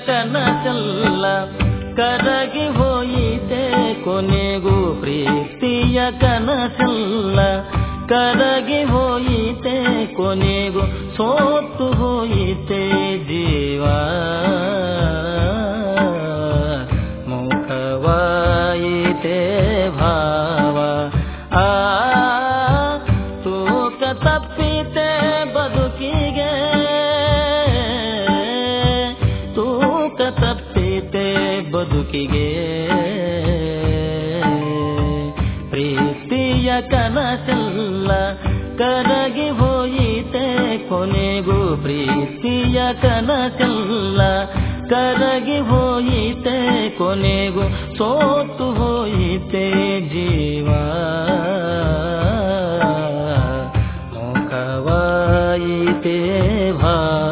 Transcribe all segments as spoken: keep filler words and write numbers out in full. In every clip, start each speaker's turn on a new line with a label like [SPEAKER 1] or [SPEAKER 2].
[SPEAKER 1] ಕನಸಲ್ಲ ಕರಗಿ ಹೋಯಿತೆ ಕೊನೆಗೂ ಪ್ರೀತಿಯ ಕನಸಲ್ಲ ಕರಗಿ ಹೋಯಿತೆ ಕೊನೆಗೂ ಸೋತು ಹೋಯಿತೆ ಜೀವ ಮುಖವಾಯಿತೆ ಭಾವ ಆ ತೂಕ ತಪ್ಪಿತೆ ಬದುಕಿಗೆ ತೂಕ ತಪ್ಪಿತೆ ಬದುಕಿಗೆ ಪ್ರೀತಿಯ ಕನಸಲ್ಲ ಕರಗಿ ಹೋಯಿತೆ ಕೊನೆಗೂ ಪ್ರೀತಿಯ ಕನಸಲ್ಲ ಕರಗಿ ಹೋಯಿತೆ ಕೊನೆಗೂ ಸೋತು ಹೋಯಿತೆ ಜೀವ ಮುಖವಾಯಿತೆ ಭಾವ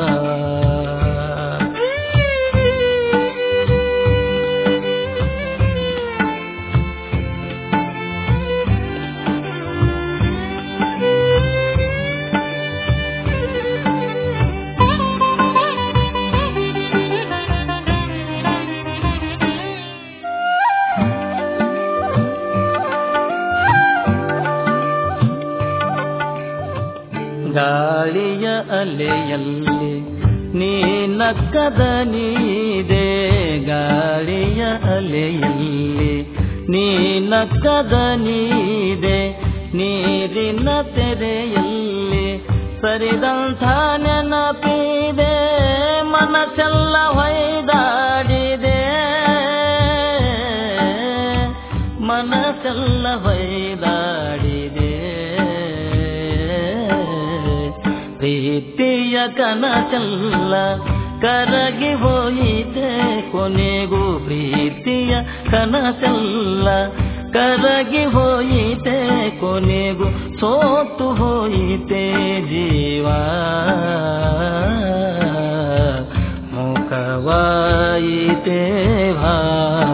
[SPEAKER 1] ಗಾಳಿಯ ಅಲೆಯಲ್ಲಿ ನೀನಕ್ಕದ ನೀದೆ ಗಾಳಿಯ ಅಲೆಯಲ್ಲಿ ನೀನಕ್ಕದ ನೀದೆ ನೀರಿನ ತೆರೆಯಲ್ಲಿ ಸರಿದಂಥ ನೆನಪಿದೆ ಮನಸ್ಸೆಲ್ಲ ಹೊಯ್ದಾಡಿದೆ ಮನಸ್ಸೆಲ್ಲ ಹೊಯ್ದಾಡಿದೆ ಪ್ರೀತಿಯ ಕನಸಲ್ಲ ಕರಗಿ ಹೋಯಿತೆ ಕೊನೆಗೂ ಪ್ರೀತಿಯ ಕನಸಲ್ಲ ಕರಗಿ ಹೋಯಿತೆ ಕೊನೆಗೂ ಸೋತು ಹೋಯಿತೆ ಜೀವ ಮುಖವಾಯಿತೆ ಭಾವ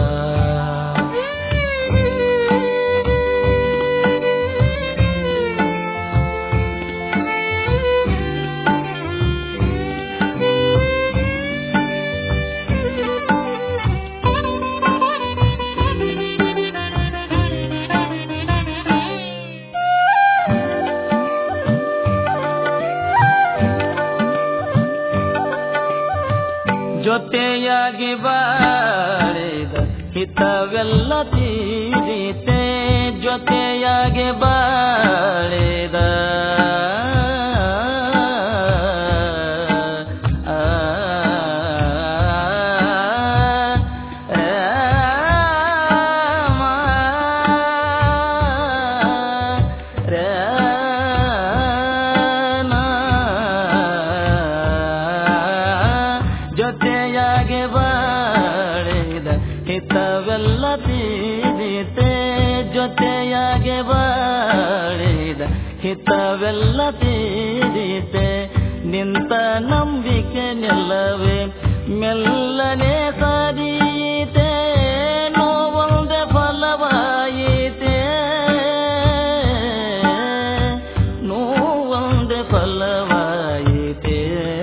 [SPEAKER 1] ಜೊತೆಯಾಗಿ ಬಾಳಿದ ಹಿತವೆಲ್ಲ ತೀರಿತೆ ಜೊತೆಯಾಗಿ ಬಾಳಿದ ಜೊತೆಯಾಗಿ ಬಾಳಿದ ಹಿತವೆಲ್ಲ ತೀರಿತೆ ಜೊತೆಯಾಗಿ ಬಾಳಿದ ಹಿತವೆಲ್ಲ ತೀರಿತೆ ನಿಂತ ನಂಬಿಕೆ ನಿಲ್ಲವೇ ಮೆಲ್ಲನೆ ಸರಿಯಿತೆ ನೋವೊಂದೆ ಫಲವಾಯಿತೆ ನೋವೊಂದೆ ಫಲವಾಯಿತೆ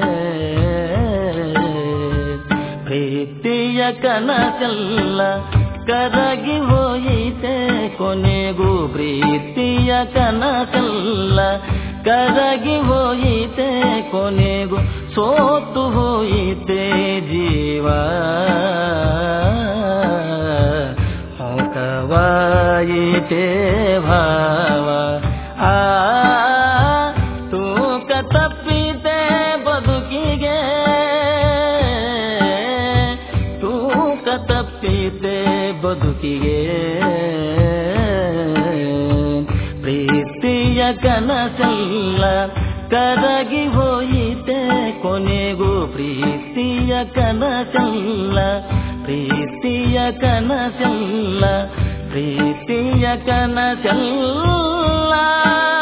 [SPEAKER 1] ಪ್ರೀತಿಯ ಕನಸಲ್ಲ ಕರಗಿ ಹೋಯಿತೆ ಕೊನೆಗೂ ಪ್ರೀತಿಯ ಕನಸಲ್ಲ ಕರಗಿ ಹೋಯಿತೆ ಕೊನೆಗೂ ಸೋತು ಹೋಯಿತೆ ಜೀವ ಮುಖವಾಯಿತೆ ಭಾವ ಆ ತೂಕ ತಪ್ಪಿತೆ ಬದುಕಿಗೆ ತೂಕ ತಪ್ಪಿತೆ ಬದುಕಿಗೆ ಪ್ರೀತಿಯ ಕನಸಲ್ಲ ಕರಗಿ ಹೋಯಿತೆ ಕೊನೆಗೂ ಪ್ರೀತಿಯ ಕನಸಲ್ಲ ಪ್ರೀತಿಯ ಕನಸಲ್ಲ ಪ್ರೀತಿಯ ಕನಸಲ್ಲ